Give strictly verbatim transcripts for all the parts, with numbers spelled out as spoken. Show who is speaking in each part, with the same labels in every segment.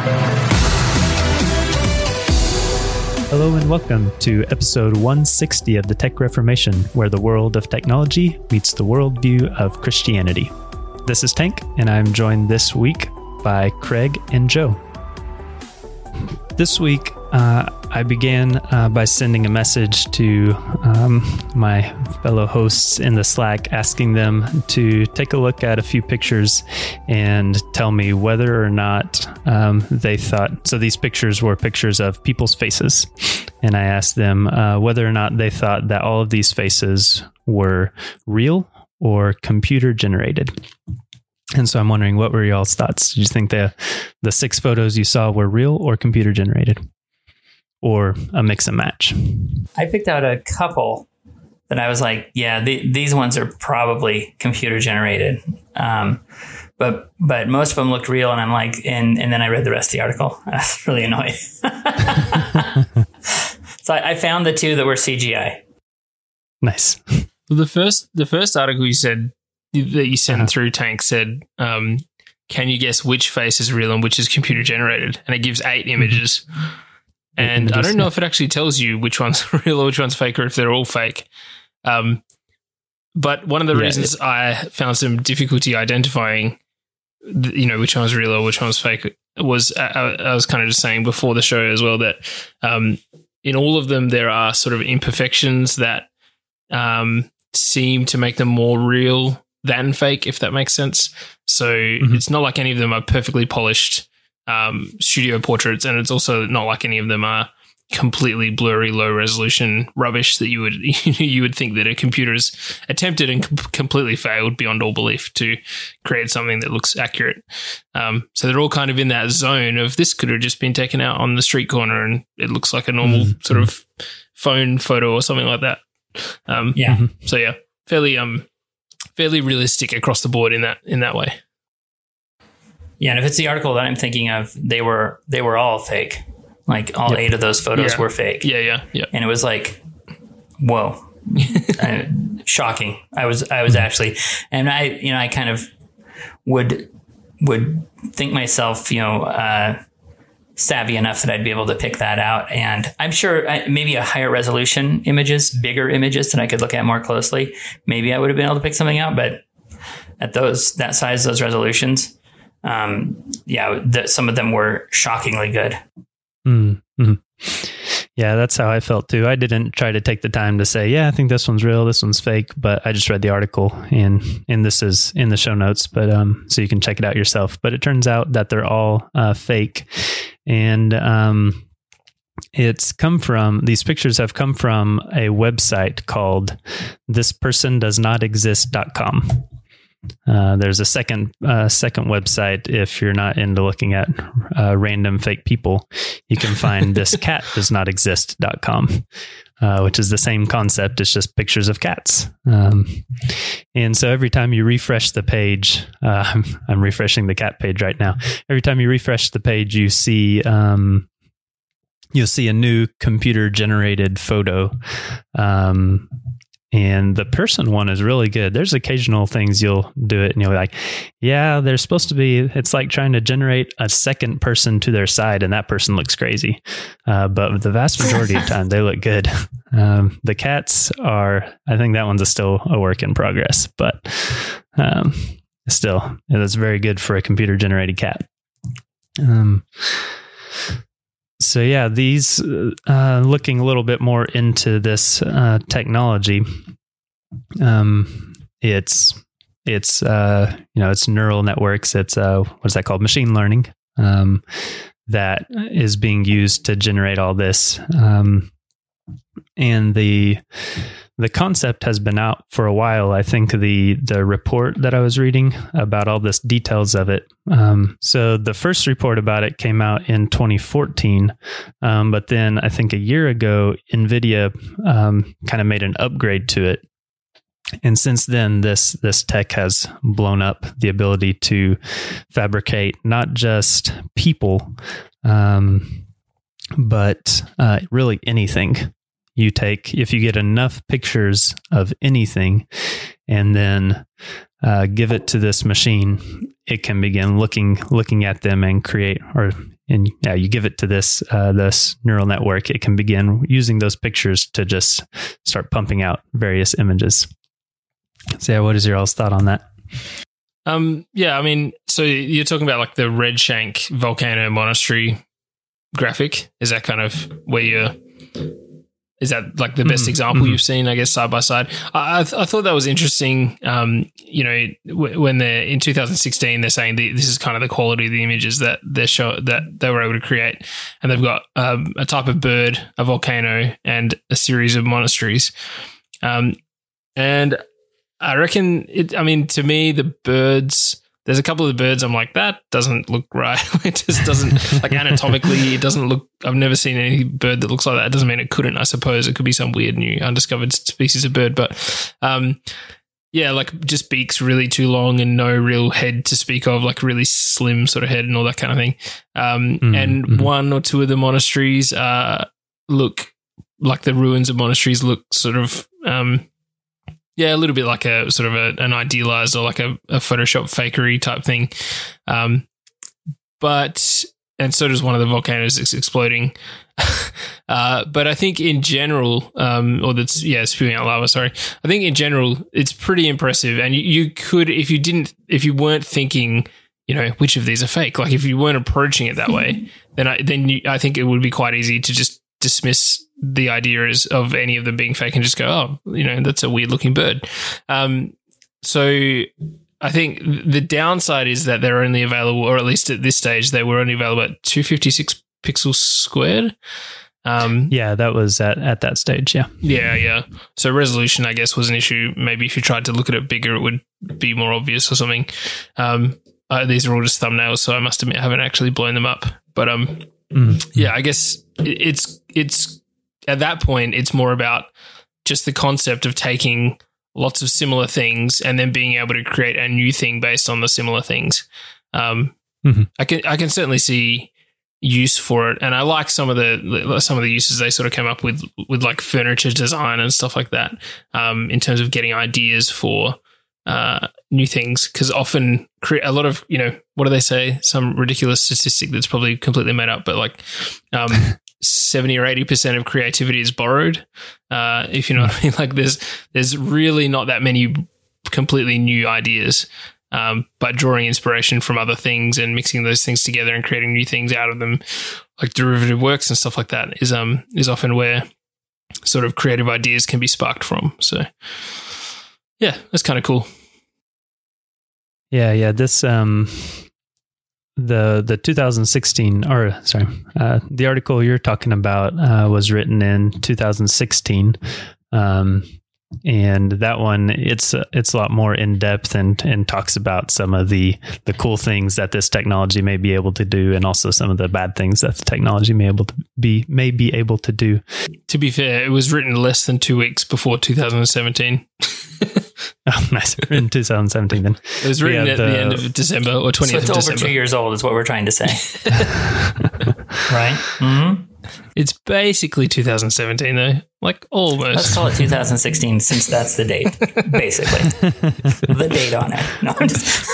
Speaker 1: Hello and welcome to episode one sixty of the Tech Reformation, where the world of technology meets the worldview of Christianity. This is Tank, and I'm joined this week by Craig and Joe. This week, uh, I began uh, by sending a message to um, my fellow hosts in the Slack, asking them to take a look at a few pictures and tell me whether or not um, they thought, so these pictures were pictures of people's faces. And I asked them uh, whether or not they thought that all of these faces were real or computer generated. And so I'm wondering, what were y'all's thoughts? Did you think the the six photos you saw were real or computer generated, or a mix and match?
Speaker 2: I picked out a couple that I was like, yeah, the, these ones are probably computer generated. Um, but but most of them looked real, and I'm like, and and then I read the rest of the article. I was really annoyed. So I, I found the two that were C G I.
Speaker 1: Nice.
Speaker 3: Well, the first the first article you said that you sent uh-huh. through, Tank, said, um, can you guess which face is real and which is computer generated? And it gives eight images. Mm-hmm. And images, I don't know yeah. if it actually tells you which one's real or which one's fake, or if they're all fake. Um, but one of the yeah, reasons it, I found some difficulty identifying, you know, which one was real or which one was fake was, I, I was kind of just saying before the show as well that um, in all of them there are sort of imperfections that um, seem to make them more real than fake, if that makes sense. So mm-hmm. it's not like any of them are perfectly polished um, studio portraits, and it's also not like any of them are completely blurry, low resolution rubbish that you would you would think that a computer's attempted and com- completely failed beyond all belief to create something that looks accurate. Um, so they're all kind of in that zone of this could have just been taken out on the street corner and it looks like a normal mm-hmm. sort of phone photo or something like that. Um,
Speaker 2: yeah.
Speaker 3: Mm-hmm. So yeah, fairly um. fairly realistic across the board in that in that way.
Speaker 2: Yeah, and if it's the article that I'm thinking of, they were they were all fake. Like all yep. eight of those photos
Speaker 3: yeah.
Speaker 2: were fake.
Speaker 3: Yeah, yeah, yeah.
Speaker 2: And it was like, whoa, I, shocking. I was I was actually, and I you know I kind of would would think myself you know uh, savvy enough that I'd be able to pick that out. And I'm sure I, maybe a higher resolution images, bigger images that I could look at more closely, maybe I would have been able to pick something out. But at those, that size, those resolutions, um, yeah, the, some of them were shockingly good.
Speaker 1: Mm-hmm. Yeah, that's how I felt too. I didn't try to take the time to say, yeah, I think this one's real, this one's fake, but I just read the article, and and this is in the show notes, but um, so you can check it out yourself. But it turns out that they're all uh, fake, and um, it's come from, these pictures have come from a website called this person does not exist dot com. Uh, there's a second uh, second website if you're not into looking at uh, random fake people. You can find this cat does not exist dot com, uh, which is the same concept. It's just pictures of cats. Um, and so every time you refresh the page, uh, I'm, I'm refreshing the cat page right now. Every time you refresh the page, you see um, you'll see a new computer generated photo. Um, And the person one is really good. There's occasional things you'll do it and you'll be like, yeah, they're supposed to be, it's like trying to generate a second person to their side and that person looks crazy. Uh, but the vast majority of the time they look good. Um, the cats are, I think that one's a still a work in progress, but um, still, it's very good for a computer generated cat. Um, So yeah, these, uh, looking a little bit more into this uh, technology, um, it's, it's uh, you know, it's neural networks. It's, uh, what's that called? Machine learning, um, that is being used to generate all this. Um, and the, the concept has been out for a while. I think the the report that I was reading about all this details of it. Um, so the first report about it came out in twenty fourteen, um, but then I think a year ago, NVIDIA um, kind of made an upgrade to it. And since then, this this tech has blown up, the ability to fabricate not just people, um, but uh, really anything. You take, if you get enough pictures of anything and then uh, give it to this machine, it can begin looking looking at them and create, or and yeah, you give it to this uh, this neural network, it can begin using those pictures to just start pumping out various images. So yeah, what is your all's thought on that?
Speaker 3: Um, yeah, I mean, so you're talking about like the Redshank volcano monastery graphic. Is that kind of where you're, is that like the best mm-hmm. example mm-hmm. you've seen, I guess, side by side? I, I, th- I thought that was interesting. Um, you know, w- when they're in two thousand sixteen, they're saying the, this is kind of the quality of the images that they're show that they were able to create. And they've got um, a type of bird, a volcano, and a series of monasteries. Um, and I reckon it, I mean, to me, the birds, there's a couple of the birds I'm like, that doesn't look right. It just doesn't, like anatomically, it doesn't look, I've never seen any bird that looks like that. It doesn't mean it couldn't, I suppose. It could be some weird new undiscovered species of bird. But um, yeah, like just beaks really too long and no real head to speak of, like really slim sort of head and all that kind of thing. Um, mm, and mm-hmm. one or two of the monasteries uh, look like the ruins of monasteries look sort of, um, yeah, a little bit like a sort of a, an idealized or like a, a Photoshop fakery type thing. Um, but, and so does one of the volcanoes that's exploding. uh, but I think in general, um, or that's, yeah, spewing out lava, sorry. I think in general, it's pretty impressive. And you, you could, if you didn't, if you weren't thinking, you know, which of these are fake, like if you weren't approaching it that way, then I, then you, I think it would be quite easy to just dismiss the idea is of any of them being fake and just go, oh, you know, that's a weird looking bird. Um, so I think the downside is that they're only available, or at least at this stage, they were only available at two fifty-six pixels squared. Um,
Speaker 1: yeah, that was at, at that stage. Yeah.
Speaker 3: Yeah. Yeah. So resolution, I guess, was an issue. Maybe if you tried to look at it bigger, it would be more obvious or something. Um, uh, these are all just thumbnails, so I must admit I haven't actually blown them up, but, um, mm. yeah, I guess it's, it's, at that point, it's more about just the concept of taking lots of similar things and then being able to create a new thing based on the similar things. Um, mm-hmm. I can I can certainly see use for it, and I like some of the some of the uses they sort of came up with with like furniture design and stuff like that. Um, in terms of getting ideas for uh, new things, because often cre- a lot of, you know, what do they say? Some ridiculous statistic that's probably completely made up, but like. Um, seventy or eighty percent of creativity is borrowed. Uh, if you know what I mean, like there's, there's really not that many completely new ideas. Um, but drawing inspiration from other things and mixing those things together and creating new things out of them, like derivative works and stuff like that, is, um, is often where sort of creative ideas can be sparked from. So yeah, that's kind of cool.
Speaker 1: Yeah. Yeah. This, um, The the two thousand sixteen, or sorry, uh, the article you're talking about uh, was written in two thousand sixteen, um, and that one it's it's a lot more in depth and and talks about some of the the cool things that this technology may be able to do, and also some of the bad things that the technology may able to be may be able to do.
Speaker 3: To be fair, it was written less than two weeks before two thousand seventeen.
Speaker 1: Oh, nice. In two thousand seventeen, then.
Speaker 3: It was written yeah, at the, the end of December or twentieth
Speaker 2: so
Speaker 3: of December.
Speaker 2: It's over two years old is what we're trying to say. Right? Mm-hmm.
Speaker 3: It's basically two thousand seventeen, though. Like, almost.
Speaker 2: Let's call it two thousand sixteen since that's the date, basically. The date on it. No, I'm just...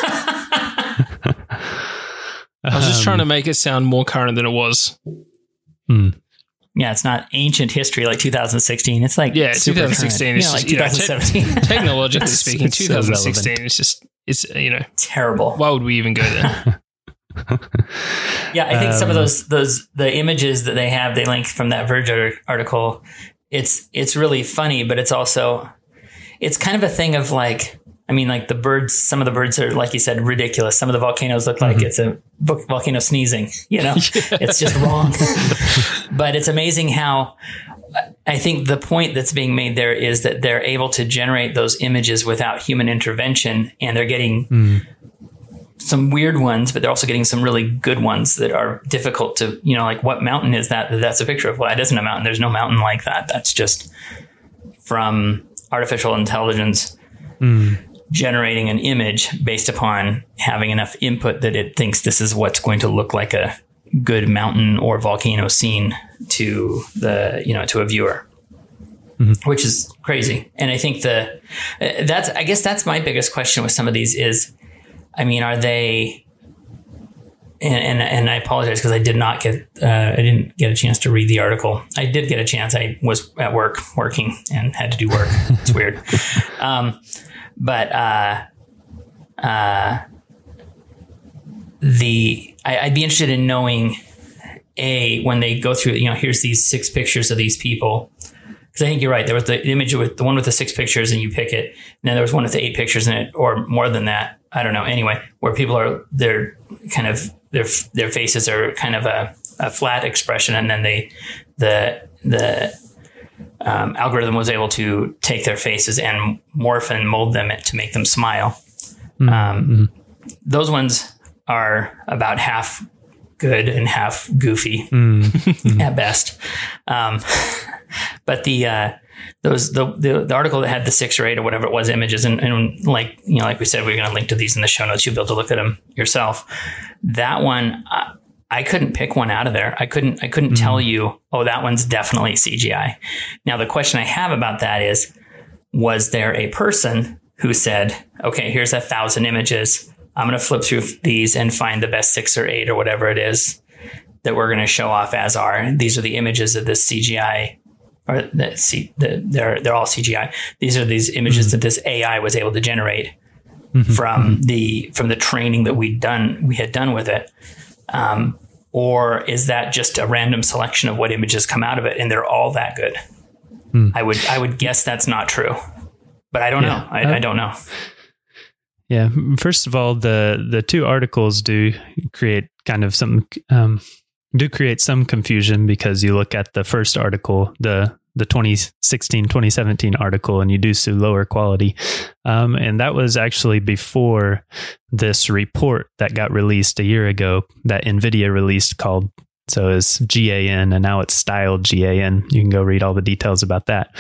Speaker 3: I was just um, trying to make it sound more current than it was.
Speaker 1: Hmm.
Speaker 2: Yeah, it's not ancient history like two thousand sixteen. It's like
Speaker 3: yeah, twenty sixteen is
Speaker 2: you know, like twenty seventeen.
Speaker 3: Te- technologically speaking,
Speaker 1: it's
Speaker 3: twenty sixteen
Speaker 1: so
Speaker 3: is just it's you know
Speaker 2: terrible.
Speaker 3: Why would we even go there?
Speaker 2: Yeah, I think
Speaker 1: um,
Speaker 2: some of those those the images that they have, they link from that Verge article. It's it's really funny, but it's also it's kind of a thing of like. I mean, like the birds, some of the birds are, like you said, ridiculous. Some of the volcanoes look like mm-hmm. it's a volcano sneezing, you know, yeah. It's just wrong. But it's amazing how I think the point that's being made there is that they're able to generate those images without human intervention, and they're getting mm. some weird ones, but they're also getting some really good ones that are difficult to, you know, like what mountain is that? That's a picture of. Well, it isn't a mountain. There's no mountain like that. That's just from artificial intelligence. Mm. Generating an image based upon having enough input that it thinks this is what's going to look like a good mountain or volcano scene to the, you know, to a viewer. mm-hmm. which is crazy. And I think the that's I guess that's my biggest question with some of these is, I mean, are they? And and, and I apologize because I did not get uh, I didn't get a chance to read the article. I did get a chance. I was at work working and had to do work. It's weird. Um, but uh, uh, the I, I'd be interested in knowing, A, when they go through, you know, here's these six pictures of these people. Because I think you're right. There was the image with the one with the six pictures and you pick it. And then there was one with the eight pictures in it, or more than that. I don't know. Anyway, where people are, they're kind of, their their faces are kind of a, a flat expression. And then they, the, the um, algorithm was able to take their faces and morph and mold them to make them smile. Mm-hmm. Um, those ones are about half good and half goofy mm-hmm. at best. Um, but the, uh, those, the, the, the article that had the six or eight or whatever it was images and, and like, you know, like we said, we're going to link to these in the show notes. You'll be able to look at them yourself. That one, I, I couldn't pick one out of there. I couldn't, I couldn't mm-hmm. tell you, oh, that one's definitely C G I. Now, the question I have about that is, was there a person who said, okay, here's a thousand images. I'm going to flip through these and find the best six or eight or whatever it is that we're going to show off as are. These are the images of this C G I, or the, C, the, they're they're all C G I. These are these images mm-hmm. that this A I was able to generate mm-hmm. from mm-hmm. the from the training that we done we had done with it. Um, or is that just a random selection of what images come out of it, and they're all that good? Mm. I would I would guess that's not true, but I don't yeah. know. I, uh, I don't know.
Speaker 1: Yeah. First of all, the, the two articles do create kind of some, um, do create some confusion, because you look at the first article, the, the twenty sixteen, twenty seventeen article, and you do see lower quality. Um, and that was actually before this report that got released a year ago that NVIDIA released called, so it's G A N, and now it's styled G A N. You can go read all the details about that.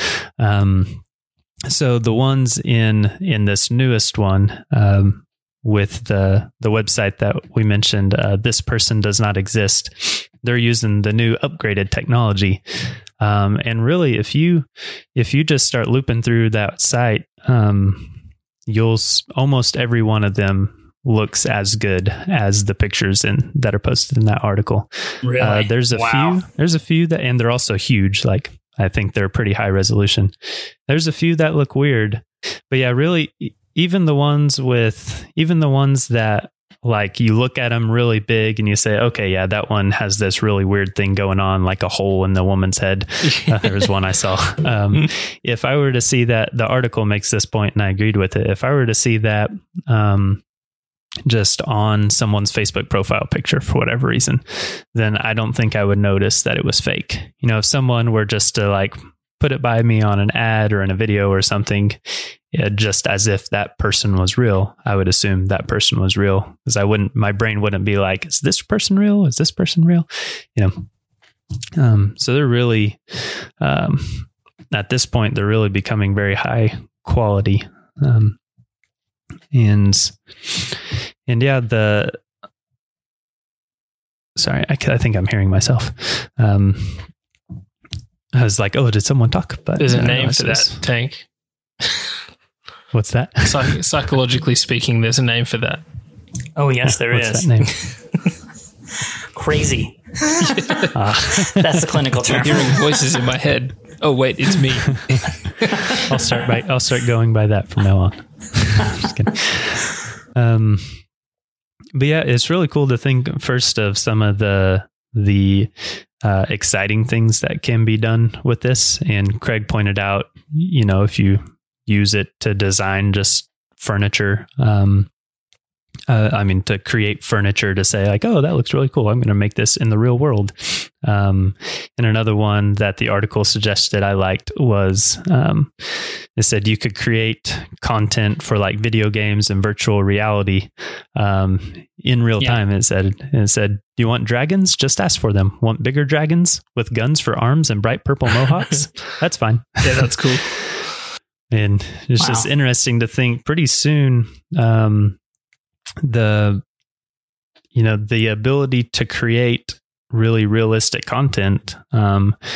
Speaker 1: Um, So the ones in in this newest one um, with the the website that we mentioned, uh, this person does not exist. They're using the new upgraded technology, um, and really, if you if you just start looping through that site, um, you'll almost every one of them looks as good as the pictures in that are posted in that article.
Speaker 2: Really?
Speaker 1: Uh, there's a
Speaker 2: wow.
Speaker 1: few. There's a few that, and they're also huge. Like, I think they're pretty high resolution. There's a few that look weird, but yeah, really, even the ones with, even the ones that like you look at them really big and you say, okay, yeah, that one has this really weird thing going on, like a hole in the woman's head. Uh, there was one I saw. Um, if I were to see that, the article makes this point and I agreed with it. If I were to see that, um, just on someone's Facebook profile picture for whatever reason, then I don't think I would notice that it was fake. You know, if someone were just to like put it by me on an ad or in a video or something, yeah, just as if that person was real, I would assume that person was real, because I wouldn't, my brain wouldn't be like, is this person real? Is this person real? You know, um, so they're really, um, at this point, they're really becoming very high quality. Um, and, and yeah, the, sorry, I, I think I'm hearing myself. Um, I was like, oh, did someone talk? But
Speaker 3: there's a
Speaker 1: no,
Speaker 3: name
Speaker 1: no,
Speaker 3: for
Speaker 1: was,
Speaker 3: that, Tank.
Speaker 1: What's that?
Speaker 3: Psych- psychologically speaking, there's a name for that.
Speaker 2: Oh, yes, there
Speaker 1: What's
Speaker 2: is.
Speaker 1: That name?
Speaker 2: Crazy. uh, That's the clinical term.
Speaker 3: I'm hearing voices in my head. Oh, wait, it's me.
Speaker 1: I'll start by, I'll start going by that from now on. Just kidding. Um, but yeah, it's really cool to think first of some of the, the, uh, exciting things that can be done with this. And Craig pointed out, you know, if you use it to design just furniture, um, uh, I mean, to create furniture to say like, oh, that looks really cool, I'm going to make this in the real world. Um, and another one that the article suggested I liked was, um, it said you could create content for like video games and virtual reality, um, in real yeah. time. It said, it said, do you want dragons? Just ask for them. Want bigger dragons with guns for arms and bright purple mohawks? That's fine.
Speaker 3: Yeah, that's cool.
Speaker 1: And it's wow. just interesting to think pretty soon, um, the, you know, the ability to create really realistic content, um,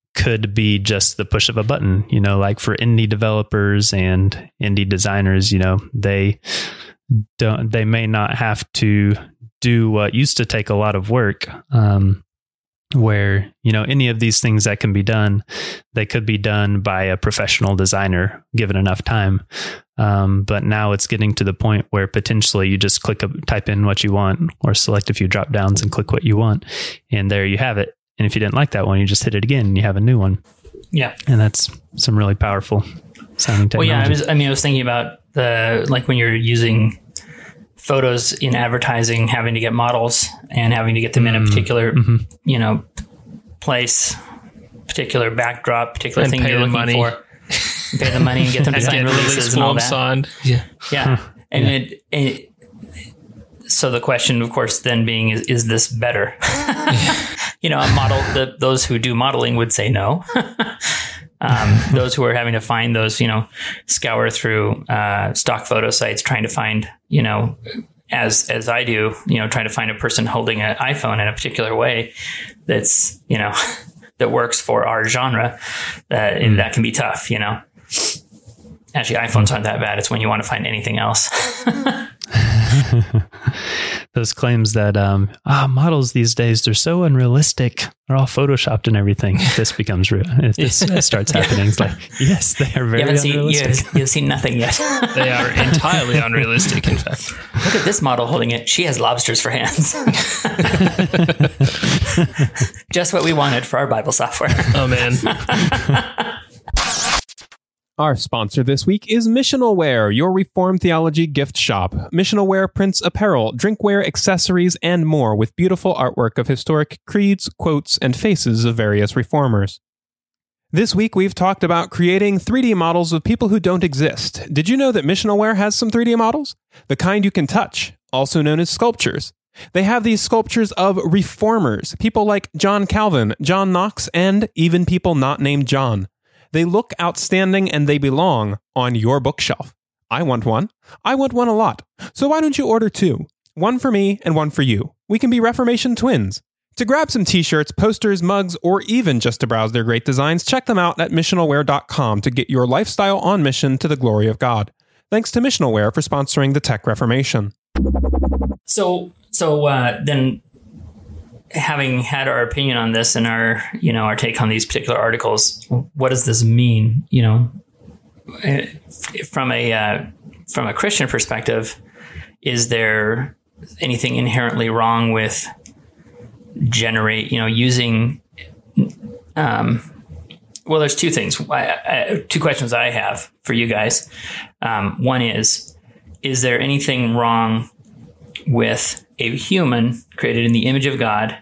Speaker 1: could be just the push of a button, you know, like for indie developers and indie designers, you know, they don't, they may not have to do what used to take a lot of work, um, where, you know, any of these things that can be done, they could be done by a professional designer given enough time. Um, but now it's getting to the point where potentially you just click a, type in what you want or select a few drop downs and click what you want. And there you have it. And if you didn't like that one, you just hit it again and you have a new one.
Speaker 2: Yeah.
Speaker 1: And that's some really powerful sounding technology.
Speaker 2: Well, yeah, I was, I mean, I was thinking about the, like when you're using photos in advertising, having to get models and having to get them in a particular, mm-hmm. you know, place, particular backdrop, particular
Speaker 3: and
Speaker 2: thing you're looking
Speaker 3: money.
Speaker 2: for. Pay the money and get them to sign releases and all that.
Speaker 3: Signed. Yeah.
Speaker 2: Yeah. And yeah. It, it, so the question, of course, then being, is, is this better? You know, a model, the, those who do modeling would say no. um, those who are having to find those, you know, scour through uh, stock photo sites, trying to find, you know, as as I do, you know, trying to find a person holding an iPhone in a particular way that's, you know, that works for our genre, that mm. that can be tough, you know. Actually, iPhones aren't that bad. It's when you want to find anything else.
Speaker 1: Those claims that um, ah, models these days, they're so unrealistic. They're all photoshopped and everything. If this becomes real, if this starts happening, it's like, yes, they are very
Speaker 2: you
Speaker 1: unrealistic.
Speaker 2: Seen, you've, you've seen nothing yet.
Speaker 3: They are entirely unrealistic, in fact.
Speaker 2: Look at this model holding it. She has lobsters for hands. Just what we wanted for our Bible software.
Speaker 3: Oh, man.
Speaker 4: Our sponsor this week is Missionalware, your Reformed theology gift shop. Missionalware prints apparel, drinkware, accessories, and more with beautiful artwork of historic creeds, quotes, and faces of various reformers. This week, we've talked about creating three D models of people who don't exist. Did you know that Missionalware has some three D models? The kind you can touch, also known as sculptures. They have these sculptures of reformers, people like John Calvin, John Knox, and even people not named John. They look outstanding and they belong on your bookshelf. I want one. I want one a lot. So why don't you order two? One for me and one for you. We can be Reformation twins. To grab some t-shirts, posters, mugs, or even just to browse their great designs, check them out at missionalware dot com to get your lifestyle on mission to the glory of God. Thanks to Missionalware for sponsoring the Tech Reformation.
Speaker 2: So, so uh, then... having had our opinion on this and our, you know, our take on these particular articles, what does this mean? You know, from a uh, from a Christian perspective, is there anything inherently wrong with generate, you know, using? Um, well, there's two things, I, I, two questions I have for you guys. Um, one is, is there anything wrong with a human created in the image of God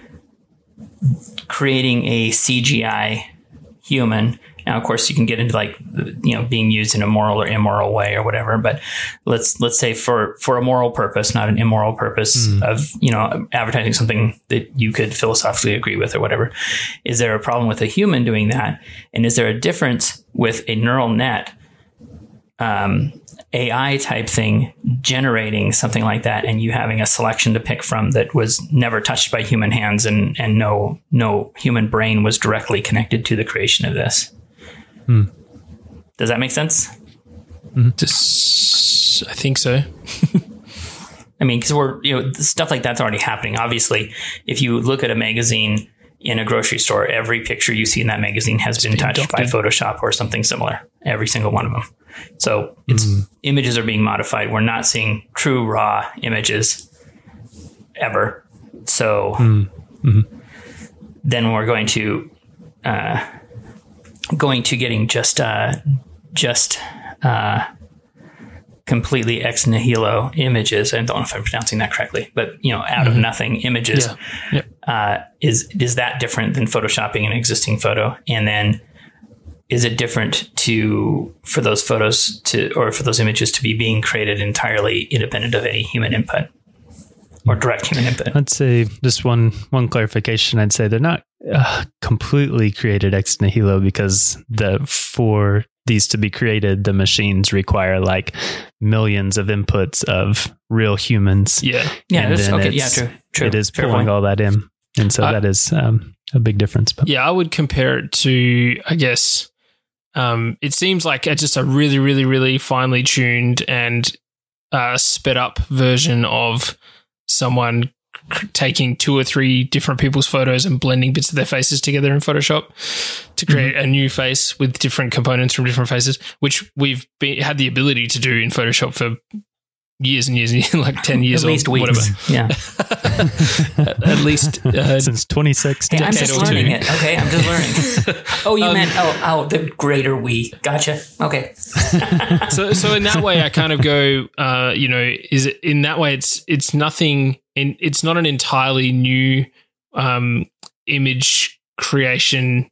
Speaker 2: creating a C G I human? Now, of course, you can get into like, you know, being used in a moral or immoral way or whatever. But let's let's say for for a moral purpose, not an immoral purpose mm. of, you know, advertising something that you could philosophically agree with or whatever. Is there a problem with a human doing that? And is there a difference with a neural net um, A I type thing generating something like that, and you having a selection to pick from that was never touched by human hands, and and no no human brain was directly connected to the creation of this? Hmm. Does that make sense?
Speaker 3: Mm-hmm. Just, I think so.
Speaker 2: I mean, because we're, you know, stuff like that's already happening. Obviously, if you look at a magazine in a grocery store, every picture you see in that magazine has been, been touched adopted. by Photoshop or something similar. Every single one of them. So it's mm. images are being modified. We're not seeing true raw images ever. So mm. mm-hmm. then we're going to uh, going to getting just uh, just uh, completely ex nihilo images. I don't know if I'm pronouncing that correctly, but, you know, out mm-hmm. of nothing images. Yeah. Yep. Uh, is is that different than photoshopping an existing photo? And then is it different to for those photos to or for those images to be being created entirely independent of any human input or direct human input?
Speaker 1: I'd say just one one clarification. I'd say they're not uh, completely created ex nihilo, because the for these to be created, the machines require like millions of inputs of real humans.
Speaker 3: Yeah,
Speaker 2: yeah,
Speaker 1: and then
Speaker 2: okay, yeah, true, true.
Speaker 1: It is
Speaker 2: Fair
Speaker 1: pulling
Speaker 2: point.
Speaker 1: all that in, and so
Speaker 3: I,
Speaker 1: that is. Um, a big difference. But
Speaker 3: yeah, I would compare it to, I guess, um, it seems like a, just a really, really, really finely tuned and uh, sped up version of someone c- taking two or three different people's photos and blending bits of their faces together in Photoshop to create mm-hmm. a new face with different components from different faces, which we've be, had the ability to do in Photoshop for years and years and years, like ten years
Speaker 2: at least
Speaker 3: or
Speaker 2: weeks.
Speaker 3: whatever.
Speaker 2: Yeah.
Speaker 3: at, at least uh,
Speaker 1: since twenty sixteen.
Speaker 2: Hey, I'm just learning it. Okay, I'm just learning. Oh, you um, meant oh oh the greater we. Gotcha. Okay.
Speaker 3: so so in that way, I kind of go, uh, you know, is it in that way? It's it's nothing. In, it's not an entirely new um, image creation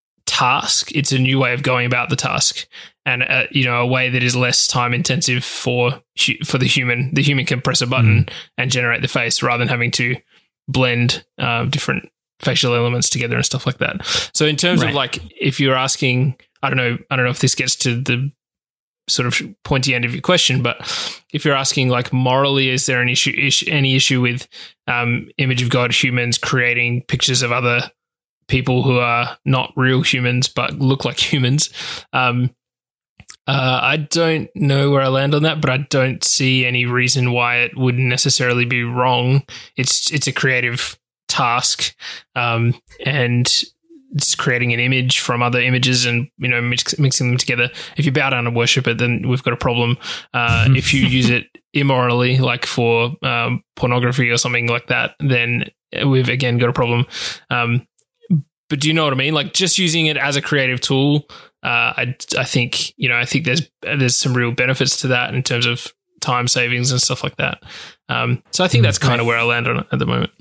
Speaker 3: task. It's a new way of going about the task. And, uh, you know, a way that is less time intensive for for the human. The human can press a button mm. and generate the face rather than having to blend uh, different facial elements together and stuff like that. So in terms right. of like, if you're asking, I don't know, I don't know if this gets to the sort of pointy end of your question, but if you're asking like morally, is there an issue, issue any issue with um, image of God humans creating pictures of other people who are not real humans but look like humans? Um, Uh, I don't know where I land on that, but I don't see any reason why it wouldn't necessarily be wrong. It's it's a creative task, um, and it's creating an image from other images and, you know, mix, mixing them together. If you bow down and worship it, then we've got a problem. Uh, if you use it immorally, like for um, pornography or something like that, then we've again got a problem. Um, but do you know what I mean? Like just using it as a creative tool. Uh, I, I think, you know, I think there's there's some real benefits to that in terms of time savings and stuff like that. Um, so I think that's kind of where I land on it at the moment.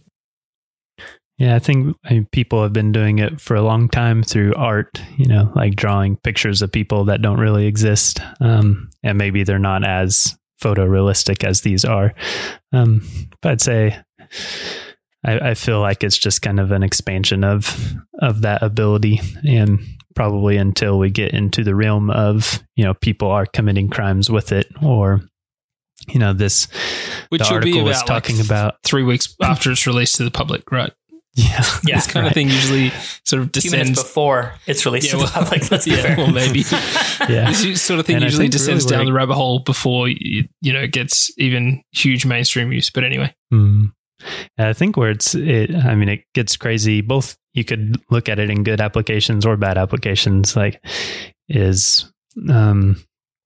Speaker 1: Yeah, I think I mean, people have been doing it for a long time through art, you know, like drawing pictures of people that don't really exist. Um, and maybe they're not as photorealistic as these are. Um, but I'd say I, I feel like it's just kind of an expansion of of that ability, and probably until we get into the realm of, you know, people are committing crimes with it, or, you know, this
Speaker 3: which
Speaker 1: the
Speaker 3: will be
Speaker 1: article
Speaker 3: about
Speaker 1: was talking
Speaker 3: like
Speaker 1: about
Speaker 3: three weeks after it's released to the public, right?
Speaker 1: Yeah,
Speaker 3: yeah, this kind right. of thing usually sort of descends
Speaker 2: a few minutes before it's released yeah, to well, the public. Let's be
Speaker 3: yeah,
Speaker 2: fair.
Speaker 3: Well, maybe. yeah, this sort of thing and usually descends really down the rabbit hole before you, you know it gets even huge mainstream use. But anyway,
Speaker 1: mm. I think where it's, it, I mean, it gets crazy. Both you could look at it in good applications or bad applications. Like, is um.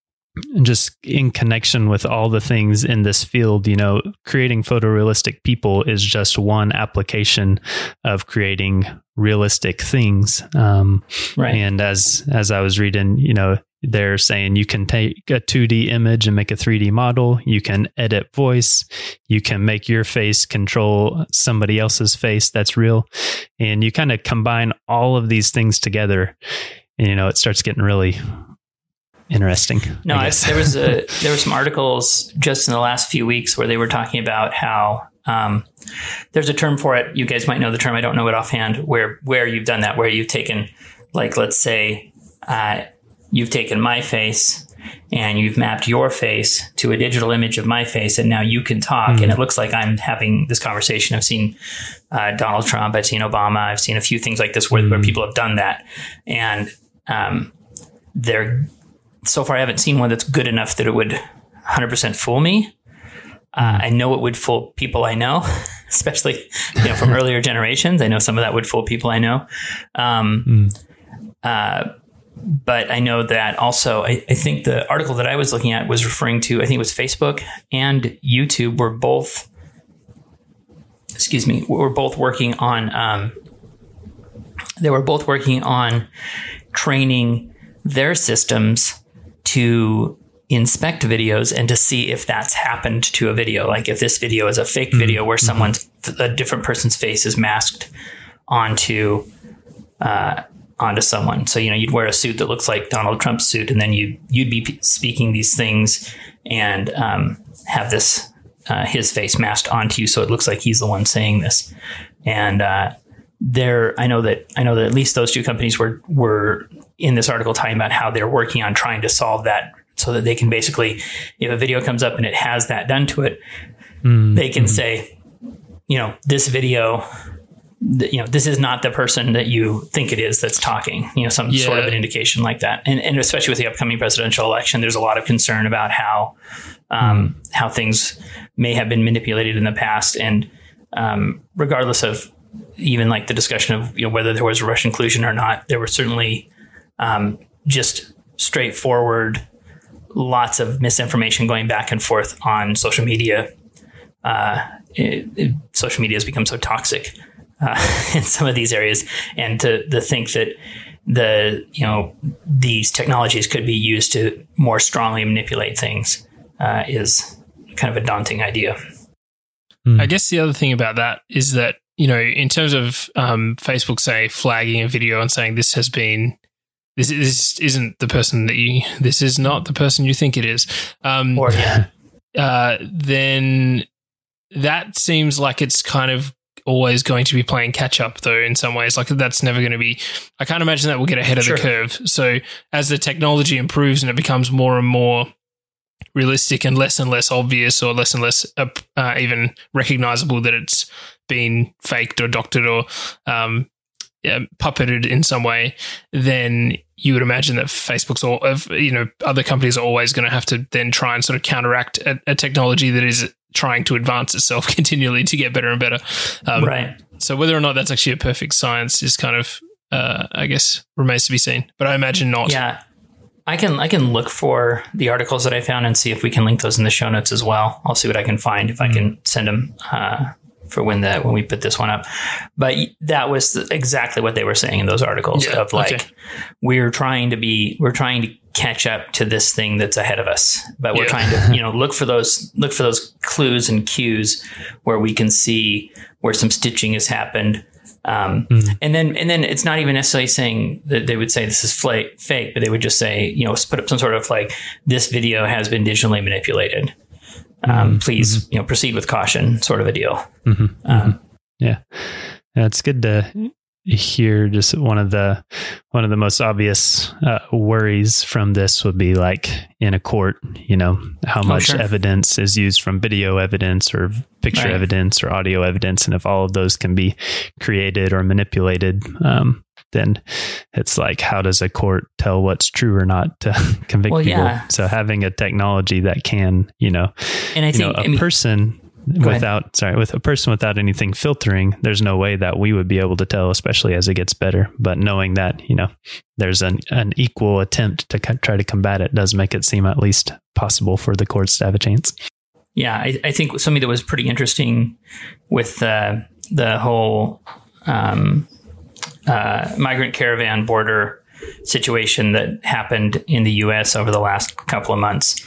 Speaker 1: just in connection with all the things in this field, you know, creating photorealistic people is just one application of creating realistic things. Um,
Speaker 2: right.
Speaker 1: And as, as I was reading, you know, they're saying you can take a two D image and make a three D model. You can edit voice. You can make your face control somebody else's face that's real. And you kind of combine all of these things together, and, you know, it starts getting really interesting.
Speaker 2: No, I I, there was a there were some articles just in the last few weeks where they were talking about how um, there's a term for it. You guys might know the term. I don't know it offhand. Where where you've done that, where you've taken, like, let's say, uh, you've taken my face and you've mapped your face to a digital image of my face, and now you can talk, mm-hmm. and it looks like I'm having this conversation. I've seen uh, Donald Trump. I've seen Obama. I've seen a few things like this where, mm-hmm. where people have done that, and um, they're. So far, I haven't seen one that's good enough that it would one hundred percent fool me. Uh, I know it would fool people I know, especially, you know, from earlier generations. I know some of that would fool people I know. Um, mm. uh, but I know that also, I, I think the article that I was looking at was referring to, I think it was Facebook and YouTube were both, excuse me, were both working on, um, they were both working on training their systems to inspect videos and to see if that's happened to a video. Like if this video is a fake mm-hmm. video where someone's, a different person's face is masked onto, uh, onto someone. So, you know, you'd wear a suit that looks like Donald Trump's suit, and then you, you'd be p- speaking these things and, um, have this, uh, his face masked onto you. So it looks like he's the one saying this. And, uh, there, I know that, I know that at least those two companies were, were, in this article talking about how they're working on trying to solve that so that they can basically, if a video comes up and it has that done to it, mm-hmm. they can say, you know, this video, you know, this is not the person that you think it is that's talking, you know, some yeah. sort of an indication like that. And, and especially with the upcoming presidential election, there's a lot of concern about how, um, mm. how things may have been manipulated in the past. And, um, regardless of even like the discussion of, you know, whether there was Russian collusion or not, there were certainly, um, just straightforward, lots of misinformation going back and forth on social media. Uh, it, it, social media has become so toxic uh, in some of these areas, and to, to think that the you know these technologies could be used to more strongly manipulate things uh, is kind of a daunting idea.
Speaker 3: Mm. I guess the other thing about that is that, you know, in terms of um, Facebook, say, flagging a video and saying this has been this this isn't the person that you this is not the person you think it is, um,
Speaker 2: or yeah,
Speaker 3: uh, then that seems like it's kind of always going to be playing catch up, though, in some ways. Like, that's never going to be, I can't imagine that we'll get ahead of sure. the curve. So as the technology improves and it becomes more and more realistic and less and less obvious, or less and less uh, uh, even recognizable that it's been faked or doctored or um, yeah, puppeted in some way, then you would imagine that Facebook's all, you know, other companies are always going to have to then try and sort of counteract a, a technology that is trying to advance itself continually to get better and better. Um,
Speaker 2: right.
Speaker 3: So whether or not that's actually a perfect science is kind of, uh, I guess, remains to be seen. But I imagine not.
Speaker 2: Yeah. I can I can look for the articles that I found and see if we can link those in the show notes as well. I'll see what I can find, if mm-hmm. I can send them uh, for when the when we put this one up. But that was exactly what they were saying in those articles yeah, of like, okay. we're trying to be, we're trying to catch up to this thing that's ahead of us, but we're yeah. trying to, you know, look for those, look for those clues and cues where we can see where some stitching has happened. Um, mm. and then, and then it's not even necessarily saying that they would say this is flake, fake, but they would just say, you know, put up some sort of like, this video has been digitally manipulated. Um, mm. Please, mm-hmm. you know, proceed with caution, sort of a deal.
Speaker 1: Mm-hmm.
Speaker 2: Um,
Speaker 1: mm-hmm. Yeah. yeah. It's good to hear just one of the, one of the most obvious uh, worries from this would be like in a court, you know, how oh, much sure. evidence is used from video evidence or picture right. evidence or audio evidence. And if all of those can be created or manipulated, um, then it's like, how does a court tell what's true or not to convict
Speaker 2: well,
Speaker 1: people?
Speaker 2: Yeah.
Speaker 1: So having a technology that can, you know,
Speaker 2: and I
Speaker 1: you
Speaker 2: think
Speaker 1: know, a
Speaker 2: I mean,
Speaker 1: person without, ahead. sorry, with a person without anything filtering, there's no way that we would be able to tell, especially as it gets better. But knowing that, you know, there's an, an equal attempt to co- try to combat it does make it seem at least possible for the courts to have a chance.
Speaker 2: Yeah, I, I think something that was pretty interesting with uh, the whole um, uh, migrant caravan border situation that happened in the U S over the last couple of months.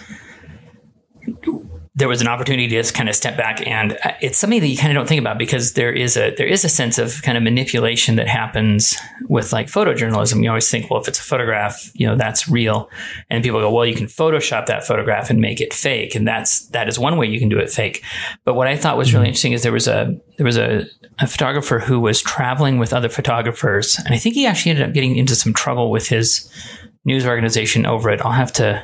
Speaker 2: There was an opportunity to just kind of step back, and it's something that you kind of don't think about, because there is a there is a sense of kind of manipulation that happens with like photojournalism. You always think, well, if it's a photograph, you know, that's real, and people go, well, you can Photoshop that photograph and make it fake, and that's that is one way you can do it fake. But what I thought was really interesting is there was a there was a, a photographer who was traveling with other photographers, and I think he actually ended up getting into some trouble with his news organization over it. I'll have to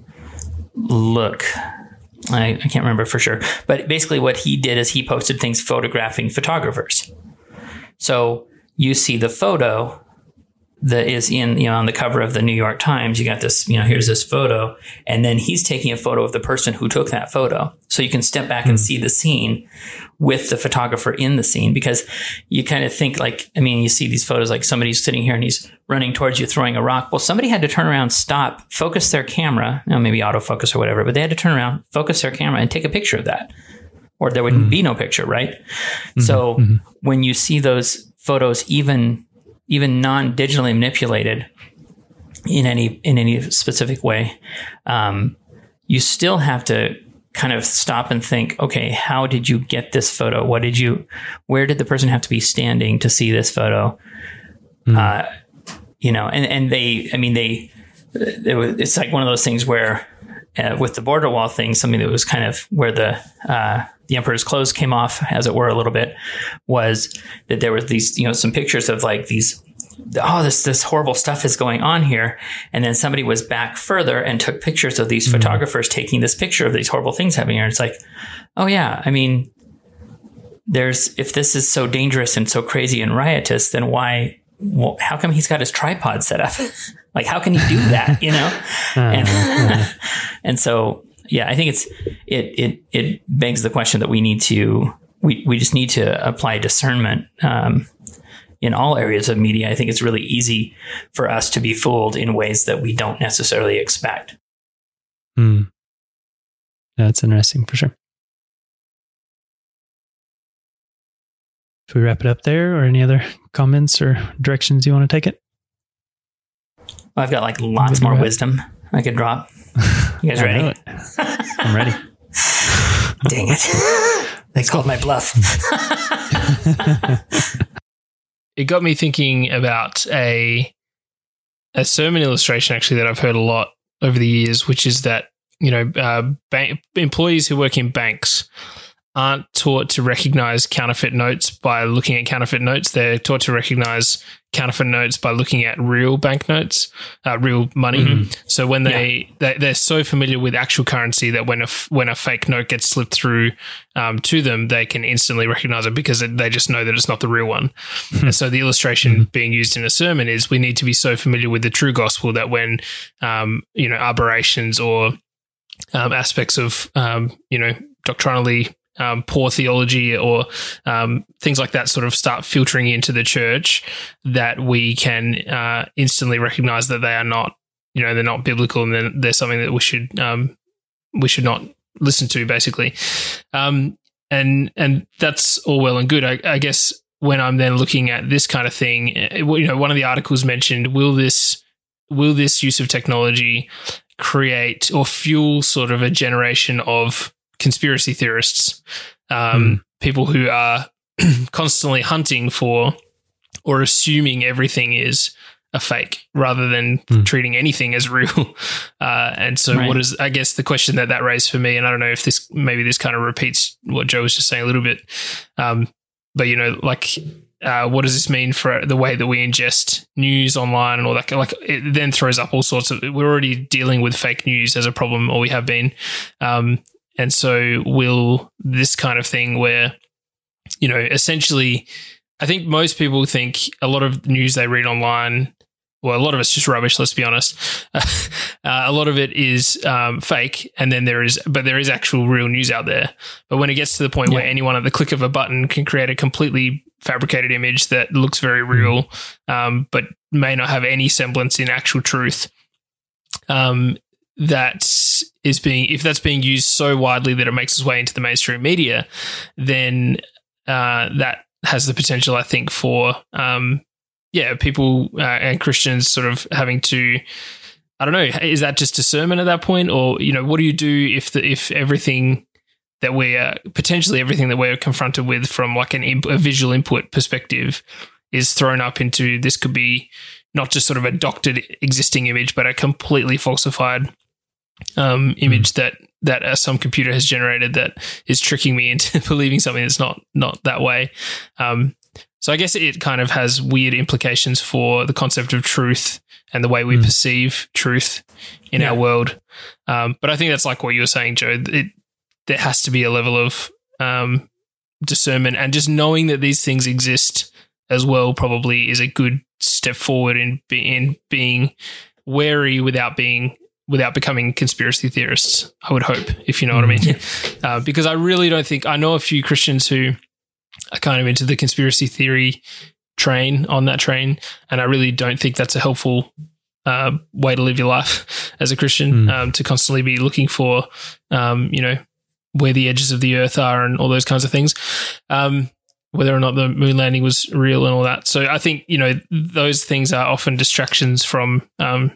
Speaker 2: look. I, I can't remember for sure, but basically what he did is he posted things photographing photographers. So you see the photo that is in, you know, on the cover of the New York Times. You got this, you know, here's this photo, and then he's taking a photo of the person who took that photo. So you can step back mm. and see the scene with the photographer in the scene, because you kind of think like, I mean, you see these photos like somebody's sitting here and he's running towards you, throwing a rock. Well, somebody had to turn around, stop, focus their camera, you know, maybe autofocus or whatever, but they had to turn around, focus their camera and take a picture of that, or there would mm. be no picture, right? Mm-hmm. So mm-hmm. when you see those photos, even even non-digitally manipulated in any in any specific way, um, you still have to kind of stop and think, okay, how did you get this photo? What did you, where did the person have to be standing to see this photo? Mm. Uh, you know, and, and they, I mean, they, it was, it's like one of those things where uh, with the border wall thing, something that was kind of where the, uh, the emperor's clothes came off, as it were, a little bit, was that there were these, you know, some pictures of like these, oh, this this horrible stuff is going on here. And then somebody was back further and took pictures of these mm-hmm. photographers taking this picture of these horrible things happening here. And it's like, oh, yeah, I mean, there's if this is so dangerous and so crazy and riotous, then why? Well, how come he's got his tripod set up? Like, how can he do that? You know, and and so yeah, I think it's it it it begs the question that we need to we we just need to apply discernment. Um, in all areas of media, I think it's really easy for us to be fooled in ways that we don't necessarily expect.
Speaker 1: Hmm. That's interesting for sure. Should we wrap it up there, or any other comments or directions you want to take it?
Speaker 2: Well, I've got like lots more wisdom I could drop. You guys ready?
Speaker 1: I'm ready.
Speaker 2: Dang it. They called my bluff.
Speaker 3: It got me thinking about a a sermon illustration, actually, that I've heard a lot over the years, which is that, you know, uh, bank, employees who work in banks aren't taught to recognize counterfeit notes by looking at counterfeit notes. They're taught to recognize counterfeit notes by looking at real banknotes, uh, real money. Mm-hmm. So when they, yeah. they they're so familiar with actual currency that when a when a fake note gets slipped through um, to them, they can instantly recognize it because they just know that it's not the real one. And so the illustration mm-hmm. being used in a sermon is we need to be so familiar with the true gospel that when um, you know aberrations or um, aspects of um, you know doctrinally Um, poor theology or um, things like that sort of start filtering into the church, that we can uh, instantly recognize that they are not, you know, they're not biblical, and they're, they're something that we should um, we should not listen to, basically. Um, and and that's all well and good. I, I guess when I'm then looking at this kind of thing, you know, one of the articles mentioned, will this will this use of technology create or fuel sort of a generation of conspiracy theorists, um, mm. people who are constantly hunting for or assuming everything is a fake rather than mm. treating anything as real. Uh, and so right. what is, I guess, the question that that raised for me, and I don't know if this, maybe this kind of repeats what Joe was just saying a little bit, um, but, you know, like, uh, what does this mean for the way that we ingest news online and all that? Like, it then throws up all sorts of, we're already dealing with fake news as a problem, or we have been, um, and so will this kind of thing where, you know, essentially, I think most people think a lot of news they read online, well, a lot of it's just rubbish, let's be honest. Uh, a lot of it is um, fake, and then there is, but there is actual real news out there. But when it gets to the point yeah. where anyone at the click of a button can create a completely fabricated image that looks very real, um, but may not have any semblance in actual truth, um, that is being, if that's being used so widely that it makes its way into the mainstream media, then uh, that has the potential, I think, for um, yeah, people uh, and Christians sort of having to, I don't know, is that just discernment at that point, or, you know, what do you do if the if everything that we are potentially everything that we're confronted with from like an imp- a visual input perspective is thrown up into, this could be not just sort of a doctored existing image, but a completely falsified um, image mm. that that uh, some computer has generated that is tricking me into believing something that's not not that way. Um, so I guess it kind of has weird implications for the concept of truth and the way we mm. perceive truth in yeah. our world. Um, but I think that's like what you were saying, Joe. It, there has to be a level of um, discernment, and just knowing that these things exist as well probably is a good step forward in, be, in being wary without being without becoming conspiracy theorists, I would hope, if you know what I mean. Uh, because I really don't think, I know a few Christians who are kind of into the conspiracy theory train, on that train, and I really don't think that's a helpful uh, way to live your life as a Christian, mm. um, to constantly be looking for, um, you know, where the edges of the earth are and all those kinds of things. Um, whether or not the moon landing was real and all that. So I think, you know, those things are often distractions from, um,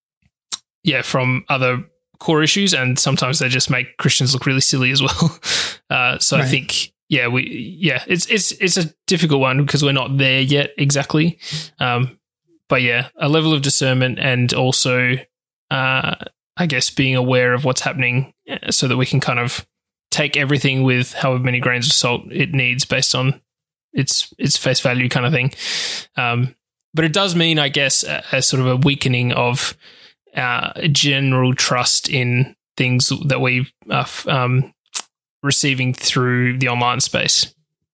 Speaker 3: yeah, from other core issues, and sometimes they just make Christians look really silly as well. Uh, so right. I think, yeah, we, yeah, it's it's it's a difficult one because we're not there yet exactly. Um, but yeah, a level of discernment, and also, uh, I guess, being aware of what's happening, so that we can kind of take everything with however many grains of salt it needs based on its its face value, kind of thing. Um, but it does mean, I guess, a, a sort of a weakening of Uh, general trust in things that we are um, receiving through the online space.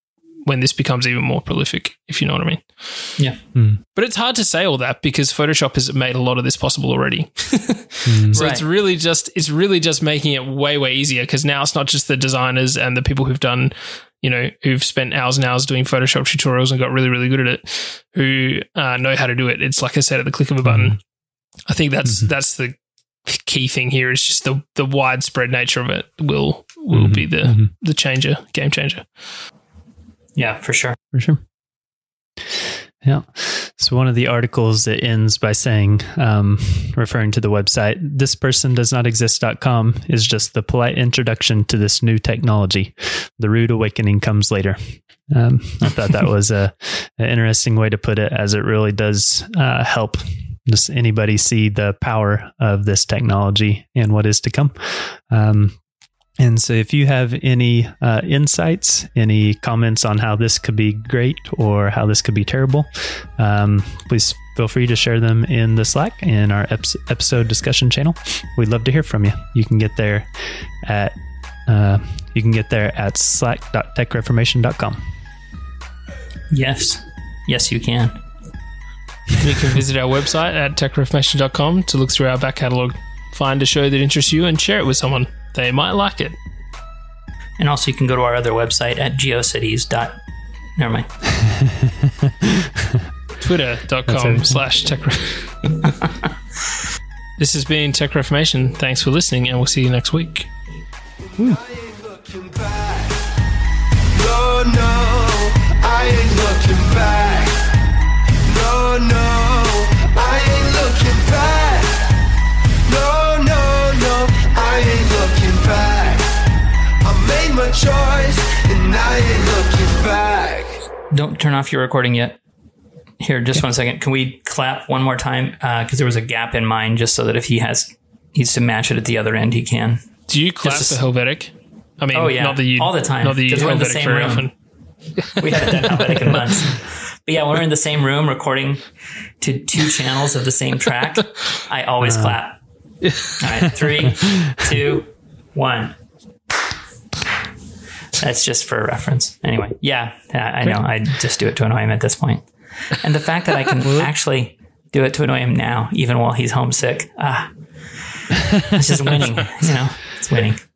Speaker 3: when this becomes even more prolific, if you know what I mean.
Speaker 2: Yeah.
Speaker 1: Mm.
Speaker 3: But it's hard to say all that because Photoshop has made a lot of this possible already.
Speaker 1: mm.
Speaker 3: So
Speaker 2: Right.
Speaker 3: it's really just it's really just making it way, way easier because now it's not just the designers and the people who've done, you know, who've spent hours and hours doing Photoshop tutorials and got really, really good at it, who uh, know how to do it. It's like I said, at the click of a button. Mm-hmm. I think that's mm-hmm. that's the key thing here is just the the widespread nature of it will will mm-hmm. be the mm-hmm. the changer, game changer.
Speaker 2: Yeah, for sure.
Speaker 1: For sure. Yeah. So one of the articles that ends by saying, um, referring to the website, this person does not exist dot com is just the polite introduction to this new technology. The rude awakening comes later. Um, I thought that was a, an interesting way to put it, as it really does uh, help just anybody see the power of this technology and what is to come. Um, And so if you have any uh, insights, any comments on how this could be great or how this could be terrible, um, please feel free to share them in the Slack in our ep- episode discussion channel. We'd love to hear from you. You can get there at uh, you can get there at slack dot tech reformation dot com.
Speaker 2: Yes. Yes, you can.
Speaker 3: You can visit our website at tech reformation dot com to look through our back catalogue. Find a show that interests you and share it with someone. They might like it.
Speaker 2: And also you can go to our other website at geocities. Never mind.
Speaker 3: Twitter.com slash tech. This has been Tech Reformation. Thanks for listening, and we'll see you next week.
Speaker 1: Woo.
Speaker 5: I ain't looking back. No, no, I ain't looking back. No, no, I ain't looking back. No, no, no, I ain't looking back. I made my choice and I ain't looking back.
Speaker 2: Don't turn off your recording yet. Here, just one second. Can we clap one more time? Because uh, there was a gap in mine, just so that if he has needs to match it at the other end, he can.
Speaker 3: Do you clap
Speaker 2: Just
Speaker 3: for Helvetic? I mean,
Speaker 2: oh, yeah.
Speaker 3: not that you,
Speaker 2: all the time.
Speaker 3: Not that you
Speaker 2: Because we're in the
Speaker 3: Helvetic
Speaker 2: same
Speaker 3: very
Speaker 2: room.
Speaker 3: often.
Speaker 2: We haven't done Helvetic in months. But yeah, when we're in the same room recording to two channels of the same track, I always uh. clap. All right, three, two, one. That's just for reference. Anyway, yeah, I know. I just do it to annoy him at this point. And the fact that I can actually do it to annoy him now, even while he's homesick, ah, it's just winning. You know, it's winning.